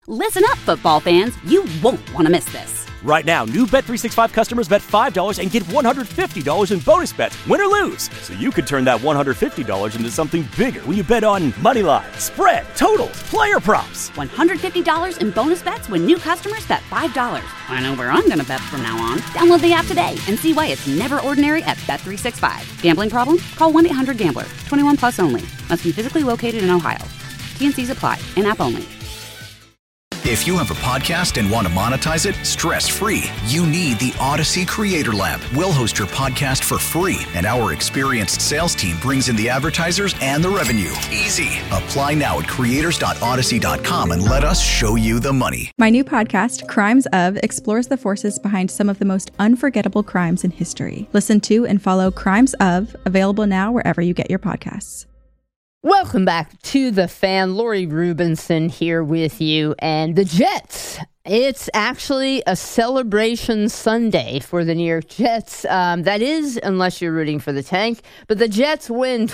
Listen up, football fans. You won't want to miss this. Right now, new Bet365 customers bet $5 and get $150 in bonus bets, win or lose. So you could turn that $150 into something bigger when you bet on money line, spread, totals, player props. $150 in bonus bets when new customers bet $5. I know where I'm going to bet from now on. Download the app today and see why it's never ordinary at Bet365. Gambling problem? Call 1-800-GAMBLER. 21 plus only. Must be physically located in Ohio. T&Cs apply. In-app only. If you have a podcast and want to monetize it stress-free, you need the Odyssey Creator Lab. We'll host your podcast for free, and our experienced sales team brings in the advertisers and the revenue. Easy. Apply now at creators.odyssey.com and let us show you the money. My new podcast, Crimes Of, explores the forces behind some of the most unforgettable crimes in history. Listen to and follow Crimes Of, available now wherever you get your podcasts. Welcome back to The Fan. Lori Rubinson here with you. And the Jets. It's actually a celebration Sunday for the New York Jets. That is, unless you're rooting for the tank. But the Jets win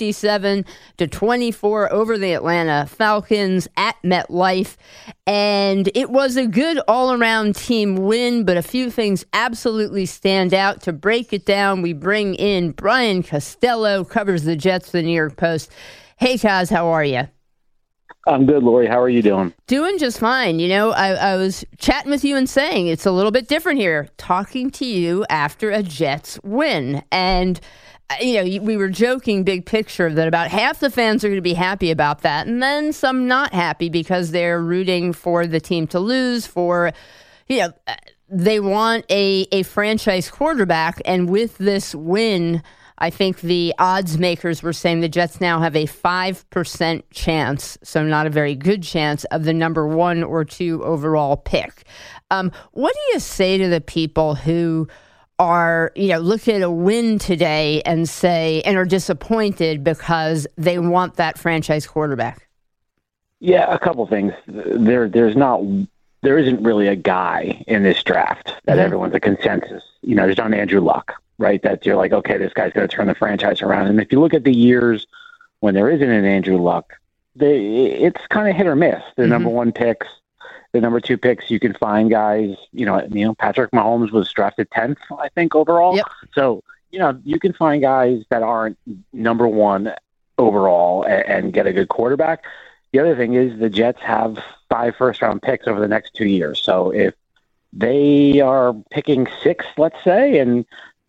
27-24 over the Atlanta Falcons at MetLife. And it was a good all-around team win, but a few things absolutely stand out. To break it down, we bring in Brian Costello, covers the Jets for the New York Post. Hey, Kaz, how are you? I'm good, Lori. How are you doing? Doing just fine. You know, I was chatting with you and saying it's a little bit different here, talking to you after a Jets win. And, you know, we were joking big picture that about half the fans are going to be happy about that, and then some not happy because they're rooting for the team to lose, for, you know, they want a franchise quarterback. And with this win, I think the odds makers were saying the Jets now have a 5% chance, so not a very good chance, of the number 1 or 2 overall pick. What do you say to the people who are, you know, look at a win today and say, and are disappointed because they want that franchise quarterback? Yeah, a couple things. There isn't really a guy in this draft that everyone's a consensus. You know, there's not Andrew Luck, right? That you're like, okay, this guy's going to turn the franchise around. And if you look at the years when there isn't an Andrew Luck, it's kind of hit or miss. The number 1 picks, the number 2 picks, you can find guys, you know, Patrick Mahomes was drafted 10th, I think, overall. Yep. So, you know, you can find guys that aren't number 1 overall and get a good quarterback. The other thing is the Jets have 5 first-round picks over the next 2 years. So if they are picking 6th, let's say, and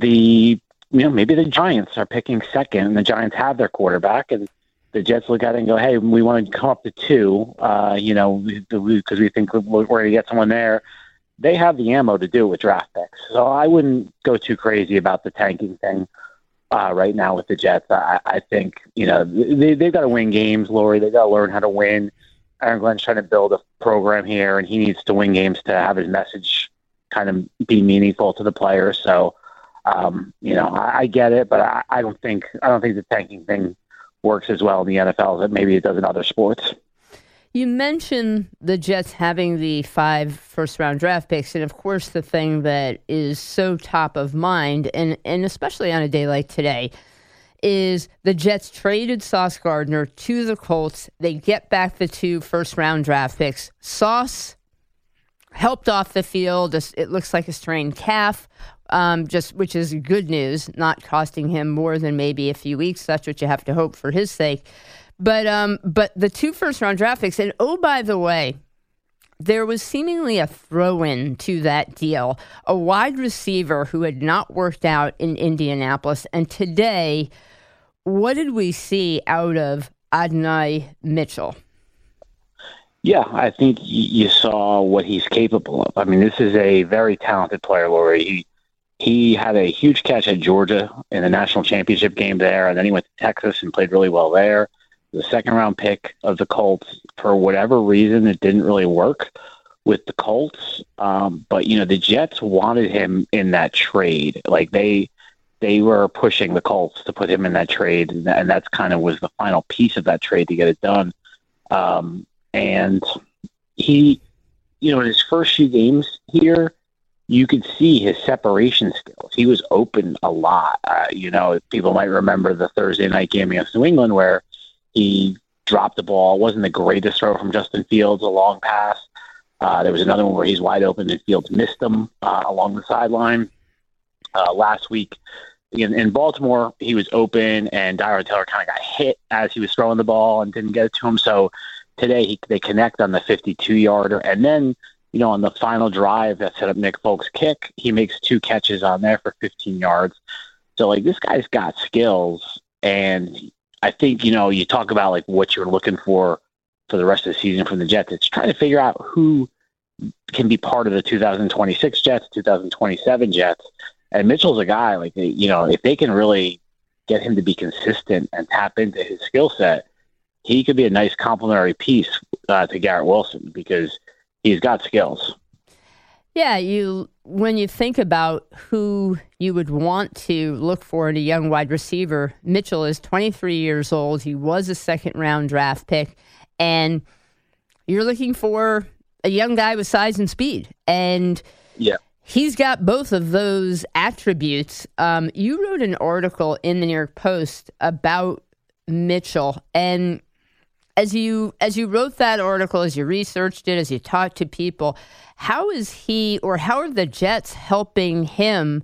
maybe the Giants are picking 2nd, and the Giants have their quarterback, and the Jets look at it and go, hey, we want to come up to 2, because we think we're going to get someone there. They have the ammo to do it with draft picks. So I wouldn't go too crazy about the tanking thing right now with the Jets. I think, you know, they've got to win games, Lori. They've got to learn how to win. Aaron Glenn's trying to build a program here, and he needs to win games to have his message kind of be meaningful to the players. So, you know, I get it, but I don't think the tanking thing works as well in the NFL as maybe it does in other sports. You mentioned the Jets having the 5 first-round draft picks, and of course the thing that is so top of mind, and especially on a day like today, is the Jets traded Sauce Gardner to the Colts. They get back the 2 first-round draft picks. Sauce helped off the field. It looks like a strained calf, which is good news, not costing him more than maybe a few weeks. That's what you have to hope for his sake. But the 2 first-round draft picks, and oh, by the way, there was seemingly a throw-in to that deal, a wide receiver who had not worked out in Indianapolis. And today, what did we see out of Adonai Mitchell? Yeah, I think you saw what he's capable of. I mean, this is a very talented player, Lori. He had a huge catch at Georgia in the national championship game there, and then he went to Texas and played really well there. The 2nd-round pick of the Colts. For whatever reason, it didn't really work with the Colts. But, you know, the Jets wanted him in that trade. Like, they were pushing the Colts to put him in that trade, and that's kind of was the final piece of that trade to get it done. And he, you know, in his first few games here, you could see his separation skills. He was open a lot. You know, people might remember the Thursday night game against New England where he dropped the ball. It wasn't the greatest throw from Justin Fields, a long pass. There was another one where he's wide open and Fields missed him along the sideline. Last week in Baltimore, he was open and Tyrod Taylor kind of got hit as he was throwing the ball and didn't get it to him. So today they connect on the 52-yarder. And then, on the final drive that set up Nick Folk's kick, he makes 2 catches on there for 15 yards. So, this guy's got skills. And I think, you talk about, what you're looking for the rest of the season from the Jets. It's trying to figure out who can be part of the 2026 Jets, 2027 Jets. And Mitchell's a guy, if they can really get him to be consistent and tap into his skill set, he could be a nice complementary piece to Garrett Wilson because he's got skills. Yeah, when you think about who you would want to look for in a young wide receiver, Mitchell is 23 years old. He was a second-round draft pick, and you're looking for a young guy with size and speed. And yeah. He's got both of those attributes. You wrote an article in the New York Post about Mitchell, and as you wrote that article, as you researched it, as you talked to people, how is he or how are the Jets helping him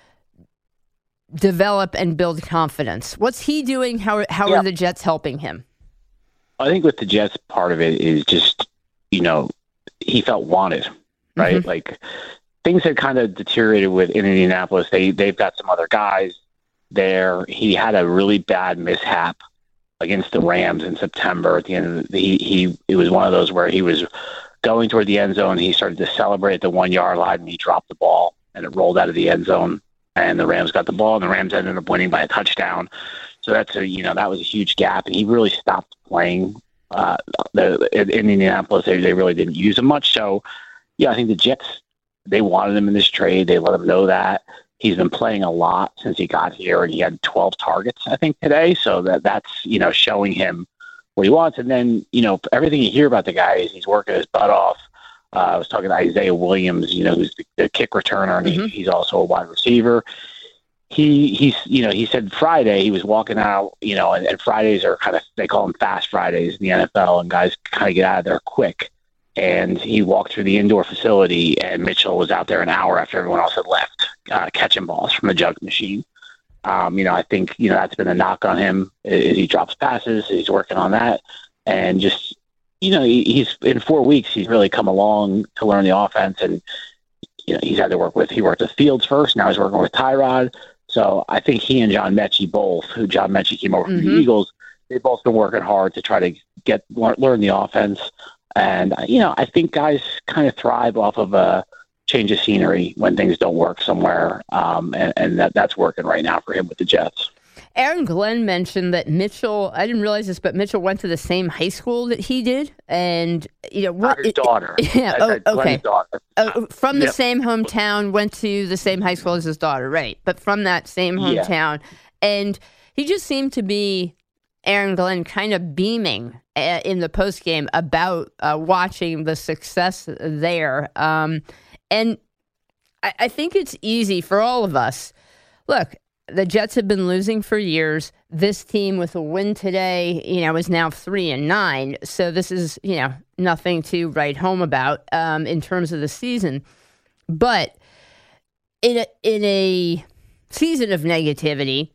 develop and build confidence? What's he doing? How are the Jets helping him? I think with the Jets, part of it is just, he felt wanted, right? Mm-hmm. Things had kind of deteriorated in Indianapolis. They've got some other guys there. He had a really bad mishap against the Rams in September. At the end of it was one of those where he was going toward the end zone. He started to celebrate at the 1 yard line and he dropped the ball and it rolled out of the end zone and the Rams got the ball and the Rams ended up winning by a touchdown. So that was a huge gap and he really stopped playing. In Indianapolis, they really didn't use him much. So yeah, I think the Jets, they wanted him in this trade. They let him know that. He's been playing a lot since he got here, and he had 12 targets, I think, today. So that's showing him what he wants. And then, everything you hear about the guy is he's working his butt off. I was talking to Isaiah Williams, who's the kick returner, and Mm-hmm. he's also a wide receiver. He said Friday he was walking out, and Fridays are they call them fast Fridays in the NFL, and guys kind of get out of there quick. And he walked through the indoor facility, and Mitchell was out there an hour after everyone else had left, catching balls from the jug machine. I think, that's been a knock on him. He drops passes. He's working on that. And just, he's in 4 weeks, he's really come along to learn the offense. And, he's had to he worked with Fields first. Now he's working with Tyrod. So I think he and John Mechie both, who John Mechie came over from the Eagles, they've both been working hard to try to learn the offense. And, I think guys kind of thrive off of a change of scenery when things don't work somewhere. And that's working right now for him with the Jets. Aaron Glenn mentioned that Mitchell, I didn't realize this, but Mitchell went to the same high school that he did. And, Not his daughter. Yeah, okay. Daughter. From the same hometown, went to the same high school as his daughter, right. But from that same hometown. Yeah. And he just seemed to be, Aaron Glenn, kind of beaming in the postgame about watching the success there. And I think it's easy for all of us. Look, the Jets have been losing for years. This team with a win today, is now 3-9. So this is, nothing to write home about in terms of the season. But in a season of negativity,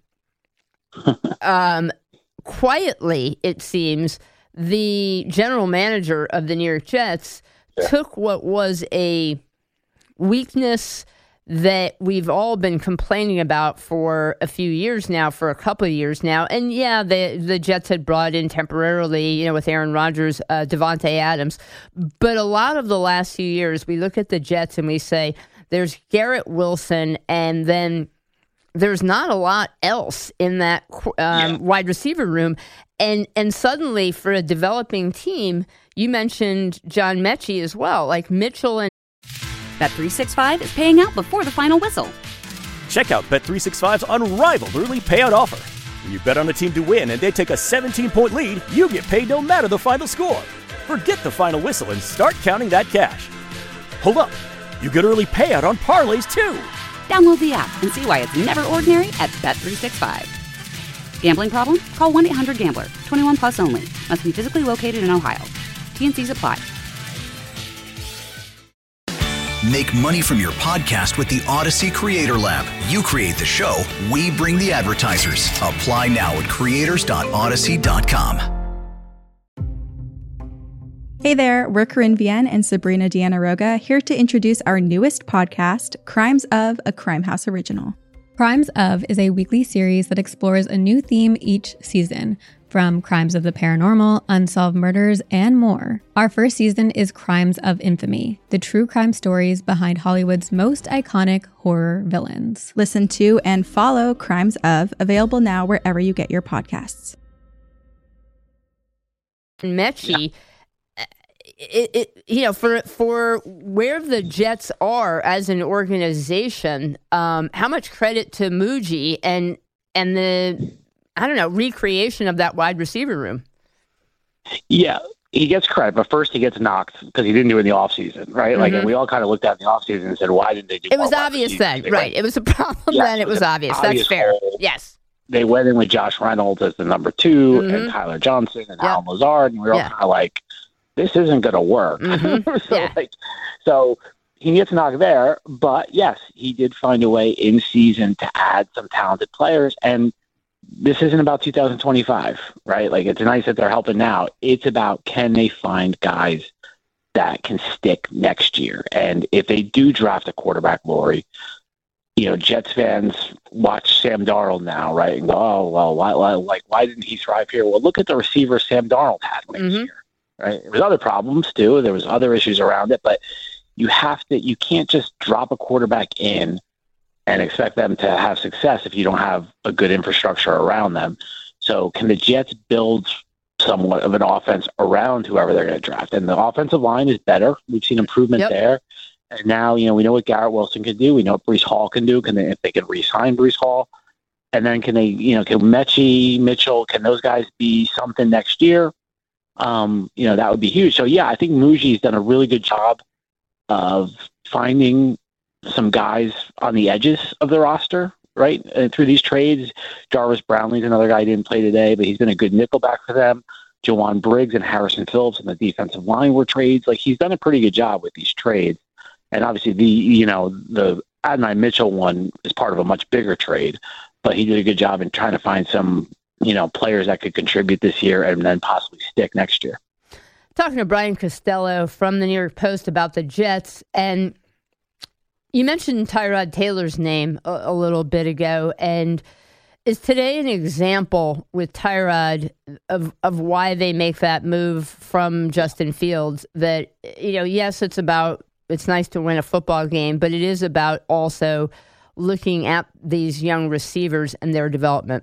quietly, it seems, the general manager of the New York Jets took what was a weakness that we've all been complaining about for a few years now, for a couple of years now. And yeah, the Jets had brought in temporarily, with Aaron Rodgers, Devontae Adams. But a lot of the last few years, we look at the Jets and we say, there's Garrett Wilson, and then there's not a lot else in that wide receiver room. And suddenly, for a developing team, you mentioned John Mechie as well, like Mitchell and Bet365 is paying out before the final whistle. Check out Bet365's unrivaled early payout offer. When you bet on a team to win and they take a 17-point lead, you get paid no matter the final score. Forget the final whistle and start counting that cash. Hold up. You get early payout on parlays, too. Download the app and see why it's never ordinary at Bet365. Gambling problem? Call 1-800-GAMBLER. 21 plus only. Must be physically located in Ohio. T&Cs apply. Make money from your podcast with the Odyssey Creator Lab. You create the show, we bring the advertisers. Apply now at creators.odyssey.com. Hey there, we're Corinne Vienne and Sabrina Diana-Roga here to introduce our newest podcast, Crimes of, a Crime House original. Crimes of is a weekly series that explores a new theme each season, from crimes of the paranormal, unsolved murders, and more. Our first season is Crimes of Infamy, the true crime stories behind Hollywood's most iconic horror villains. Listen to and follow Crimes of, available now wherever you get your podcasts. Mechie, for where the Jets are as an organization, how much credit to Muji and the, recreation of that wide receiver room? Yeah, he gets credit, but first he gets knocked because he didn't do it in the offseason, right? Mm-hmm. And we all kind of looked at in the offseason and said, why didn't they do it? It was obvious then, right? It was a problem then. It was obvious. That's fair. Hole. Yes. They went in with Josh Reynolds as the number 2 Mm-hmm. and Tyler Johnson and Alan Lazard, and we were all kind of like, this isn't going to work. Mm-hmm. So he gets knocked there, but yes, he did find a way in season to add some talented players. And this isn't about 2025, right? It's nice that they're helping now. It's about, can they find guys that can stick next year? And if they do draft a quarterback, Lori, Jets fans watch Sam Darnold now, right? And go, oh, well, why didn't he thrive here? Well, look at the receiver Sam Darnold had last year. Right? There was other problems too. There was other issues around it, but you can't just drop a quarterback in and expect them to have success if you don't have a good infrastructure around them. So can the Jets build somewhat of an offense around whoever they're going to draft? And the offensive line is better. We've seen improvement there. And now, we know what Garrett Wilson can do. We know what Breece Hall can do. If they can re-sign Breece Hall? And then can can Mechie, Mitchell, can those guys be something next year? That would be huge. So, yeah, I think Muji's done a really good job of finding some guys on the edges of the roster, right? Through these trades. Jarvis Brownlee's another guy who didn't play today, but he's been a good nickelback for them. Jawan Briggs and Harrison Phillips on the defensive line were trades. He's done a pretty good job with these trades. And obviously the Adonai Mitchell one is part of a much bigger trade, but he did a good job in trying to find some players that could contribute this year and then possibly stick next year. Talking to Brian Costello from the New York Post about the Jets, and you mentioned Tyrod Taylor's name a little bit ago, and is today an example with Tyrod of why they make that move from Justin Fields that, yes, it's nice to win a football game, but it is about also looking at these young receivers and their development.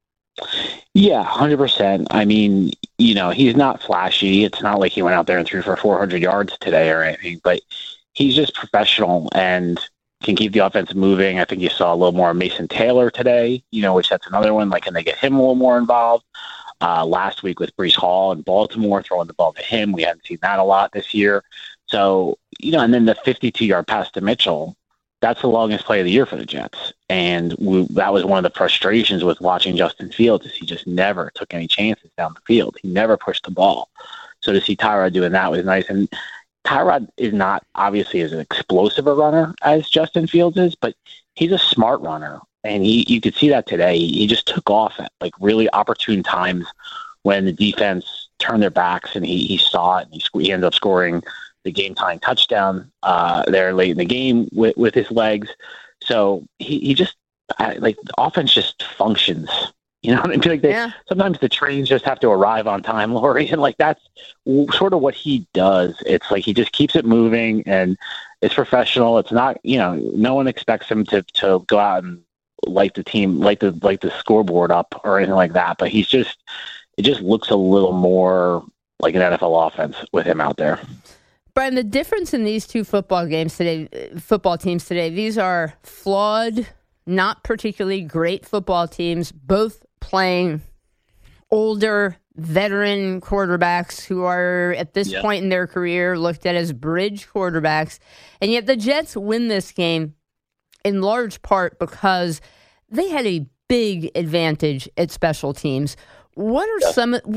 Yeah, 100%. I mean, he's not flashy. It's not like he went out there and threw for 400 yards today or anything, but he's just professional and can keep the offense moving. I think you saw a little more of Mason Taylor today, which that's another one. Can they get him a little more involved? Last week with Breece Hall in Baltimore, throwing the ball to him. We hadn't seen that a lot this year. So, and then the 52-yard pass to Mitchell, that's the longest play of the year for the Jets. And that was one of the frustrations with watching Justin Fields is he just never took any chances down the field. He never pushed the ball. So to see Tyrod doing that was nice. And Tyrod is not obviously as explosive a runner as Justin Fields is, but he's a smart runner. And you could see that today. He just took off at really opportune times when the defense turned their backs, and he saw it, and he ended up scoring the game-tying touchdown there late in the game with his legs. So he just the offense just functions. You know what I mean? Sometimes the trains just have to arrive on time, Lori, and that's sort of what he does. It's he just keeps it moving, and it's professional. It's not no one expects him to go out and light the scoreboard up or anything like that. But it just looks a little more like an NFL offense with him out there. Brian, the difference in these two football teams today, these are flawed, not particularly great football teams, both playing older, veteran quarterbacks who are at this point in their career looked at as bridge quarterbacks. And yet the Jets win this game in large part because they had a big advantage at special teams. What are some of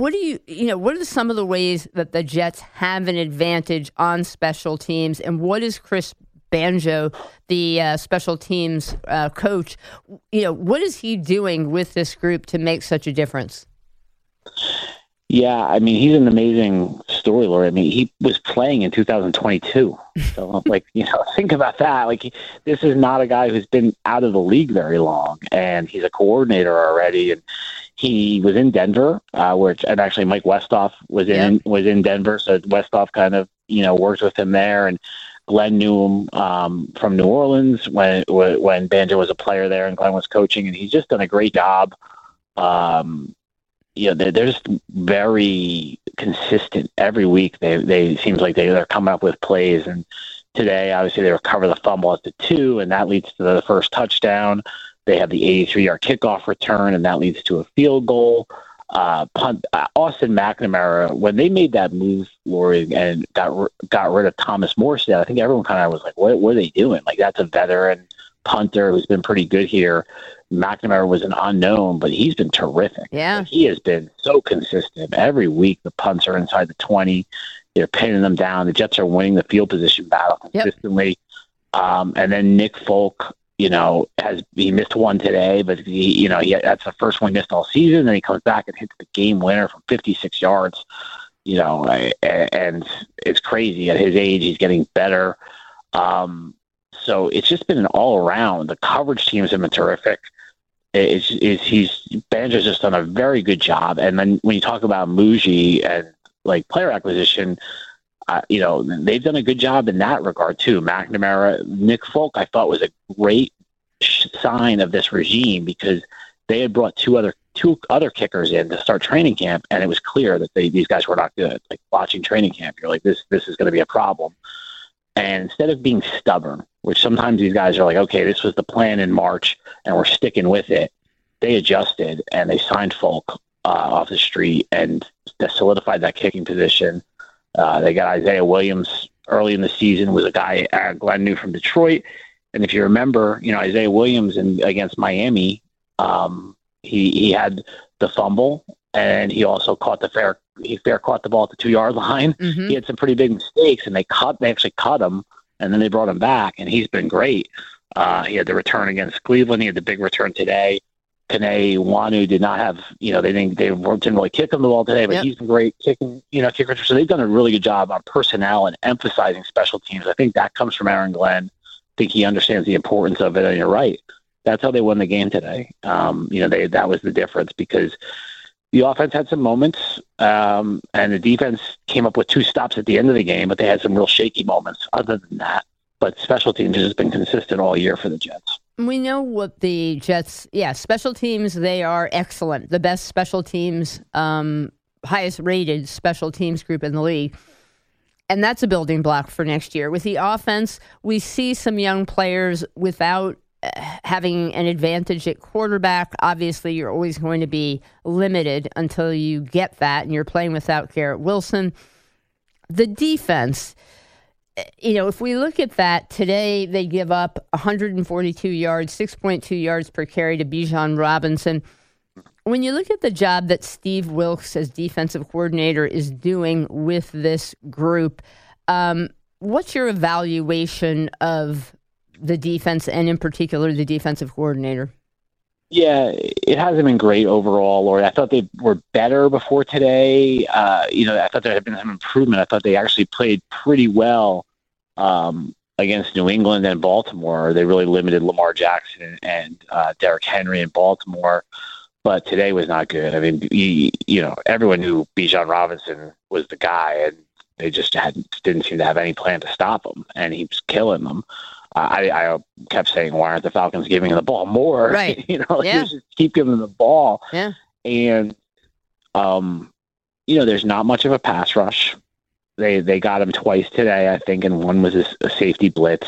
the ways that the Jets have an advantage on special teams, and what is Chris Banjo, the special teams coach. What is he doing with this group to make such a difference? Yeah, I mean, he's an amazing story, Lori. I mean, he was playing in 2022. So, think about that. This is not a guy who's been out of the league very long, and he's a coordinator already. And he was in Denver, and actually Mike Westhoff was in Denver. So Westhoff kind of, worked with him there. And Glenn knew him from New Orleans when Banjo was a player there and Glenn was coaching, and he's just done a great job. They're just very consistent every week. They seems like they're coming up with plays. And today, obviously, they recover the fumble at the 2, and that leads to the first touchdown. They have the 83-yard kickoff return, and that leads to a field goal. Austin McNamara, when they made that move, Lori, and got rid of Thomas Morstead, I think everyone kind of was like, what are they doing? That's a veteran punter who's been pretty good here. McNamara was an unknown, but he's been terrific. Yeah. He has been so consistent. Every week, the punts are inside the 20. They're pinning them down. The Jets are winning the field position battle consistently. Yep. And then Nick Folk, he missed one today, but that's the first one he missed all season. Then he comes back and hits the game winner from 56 yards. And it's crazy. At his age, he's getting better. So it's just been an all around. The coverage teams have been terrific. Banjo's just done a very good job. And then when you talk about Muji and player acquisition, they've done a good job in that regard too. McNamara, Nick Folk, I thought was a great sign of this regime because they had brought two other kickers in to start training camp, and it was clear that these guys were not good. Watching training camp, you're like, this is going to be a problem. And instead of being stubborn, which sometimes these guys are like, okay, this was the plan in March and we're sticking with it, they adjusted and they signed Folk off the street and solidified that kicking position. They got Isaiah Williams early in the season, was a guy Glenn knew from Detroit. And if you remember, Isaiah Williams against Miami, he had the fumble and he also caught caught the ball at the 2-yard line. Mm-hmm. He had some pretty big mistakes, and they actually cut him, and then they brought him back, and he's been great. He had the return against Cleveland. He had the big return today. Kene Wanu did not have, they didn't really kick him the ball today, but he's been great kicking, kicker. So they've done a really good job on personnel and emphasizing special teams. I think that comes from Aaron Glenn. I think he understands the importance of it, and you're right. That's how they won the game today. That was the difference because the offense had some moments, and the defense came up with 2 stops at the end of the game, but they had some real shaky moments other than that. But special teams has been consistent all year for the Jets. We know what the Jets, special teams, they are excellent. The best special teams, highest rated special teams group in the league. And that's a building block for next year. With the offense, we see some young players without having an advantage at quarterback. Obviously, you're always going to be limited until you get that, and you're playing without Garrett Wilson. The defense, if we look at that, today they give up 142 yards, 6.2 yards per carry to Bijan Robinson. When you look at the job that Steve Wilks as defensive coordinator is doing with this group, what's your evaluation of the defense, and in particular the defensive coordinator? Yeah, it hasn't been great overall, Lori. I thought they were better before today. I thought there had been some improvement. I thought they actually played pretty well against New England and Baltimore. They really limited Lamar Jackson and Derrick Henry in Baltimore, but today was not good. I mean, everyone knew Bijan Robinson was the guy, and they just didn't seem to have any plan to stop him, and he was killing them. I kept saying, why aren't the Falcons giving him the ball more? Right. Just keep giving them the ball. Yeah. And, there's not much of a pass rush. They got him twice today, I think, and one was a safety blitz.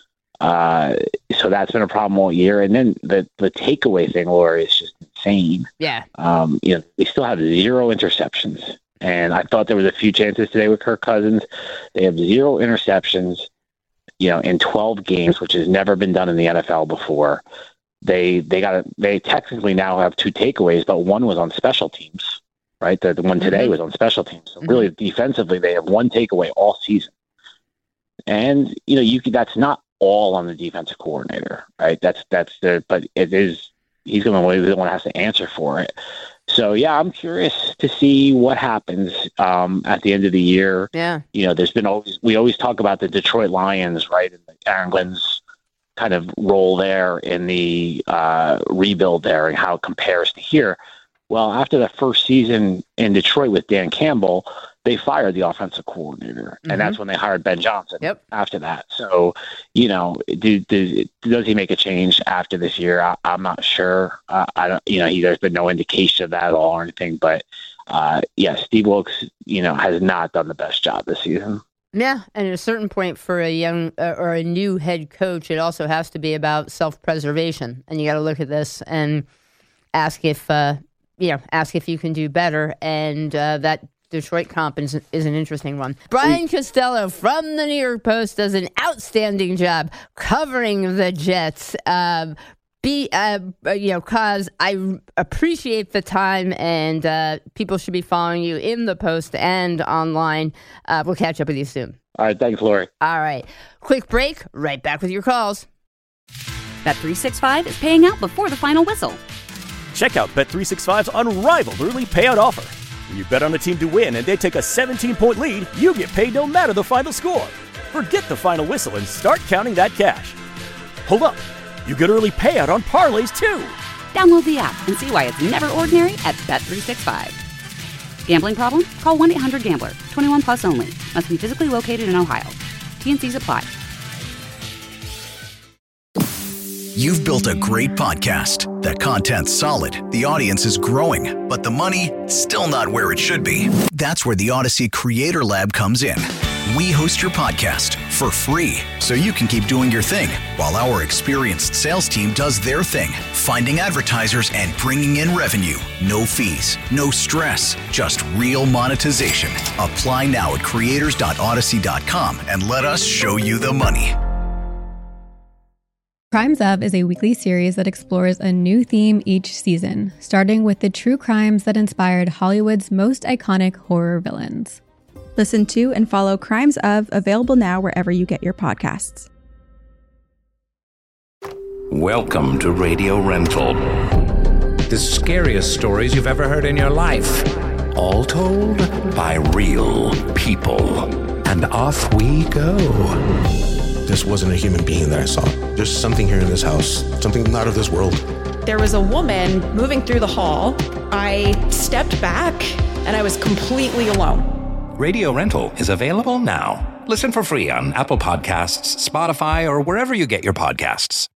So that's been a problem all year. And then the takeaway thing, Laura, is just insane. Yeah. They still have 0 interceptions. And I thought there was a few chances today with Kirk Cousins. They have 0 interceptions. In 12 games, which has never been done in the NFL before. They technically now have 2 takeaways, but one was on special teams, right? The one today was on special teams. So really defensively, they have 1 takeaway all season. And, that's not all on the defensive coordinator, right? But he's going to be the one that has to answer for it. So, yeah, I'm curious to see what happens at the end of the year. Yeah. We always talk about the Detroit Lions, right? And Aaron Glenn's kind of role there in the rebuild there and how it compares to here. Well, after the first season in Detroit with Dan Campbell, they fired the offensive coordinator, and that's when they hired Ben Johnson after that. So, does he make a change after this year? I'm not sure. I don't, there's been no indication of that at all or anything, but Steve Wilks, has not done the best job this season. Yeah, and at a certain point for a young or a new head coach, it also has to be about self-preservation, and you got to look at this and ask if you can do better, and that Detroit comp is an interesting one. Brian Costello from the New York Post does an outstanding job covering the Jets. Cause I appreciate the time, and people should be following you in the Post and online. We'll catch up with you soon. All right, thanks, Lori. All right, quick break. Right back with your calls. Bet365 is paying out before the final whistle. Check out Bet365's unrivaled early payout offer. When you bet on a team to win and they take a 17-point lead, you get paid no matter the final score. Forget the final whistle and start counting that cash. Hold up. You get early payout on parlays, too. Download the app and see why it's never ordinary at Bet365. Gambling problem? Call 1-800-GAMBLER. 21 plus only. Must be physically located in Ohio. T&Cs apply. You've built a great podcast. The content's solid, the audience is growing, but the money, still not where it should be. That's where the Odyssey Creator Lab comes in. We host your podcast for free, so you can keep doing your thing, while our experienced sales team does their thing, finding advertisers and bringing in revenue. No fees, no stress, just real monetization. Apply now at creators.odyssey.com and let us show you the money. Crimes Of is a weekly series that explores a new theme each season, starting with the true crimes that inspired Hollywood's most iconic horror villains. Listen to and follow Crimes Of, available now wherever you get your podcasts. Welcome to Radio Rental. The scariest stories you've ever heard in your life. All told by real people. And off we go. This wasn't a human being that I saw. There's something here in this house, something not of this world. There was a woman moving through the hall. I stepped back and I was completely alone. Radio Rental is available now. Listen for free on Apple Podcasts, Spotify, or wherever you get your podcasts.